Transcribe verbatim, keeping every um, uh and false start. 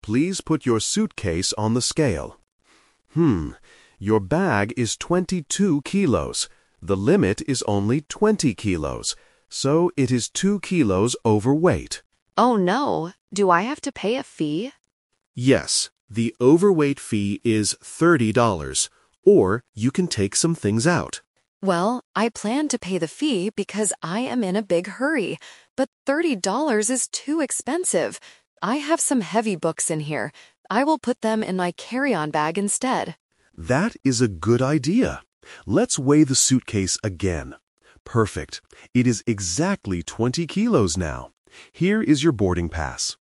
Please put your suitcase on the scale. Hmm, your bag is twenty-two kilos. The limit is only twenty kilos, so it is two kilos overweight. Oh no, do I have to pay a fee? Yes, the overweight fee is thirty dollars, or you can take some things out. Well, I plan to pay the fee because I am in a big hurry, but thirty dollars is too expensive. I have some heavy books in here. I will put them in my carry-on bag instead. That is a good idea. Let's weigh the suitcase again. Perfect. It is exactly twenty kilos now. Here is your boarding pass.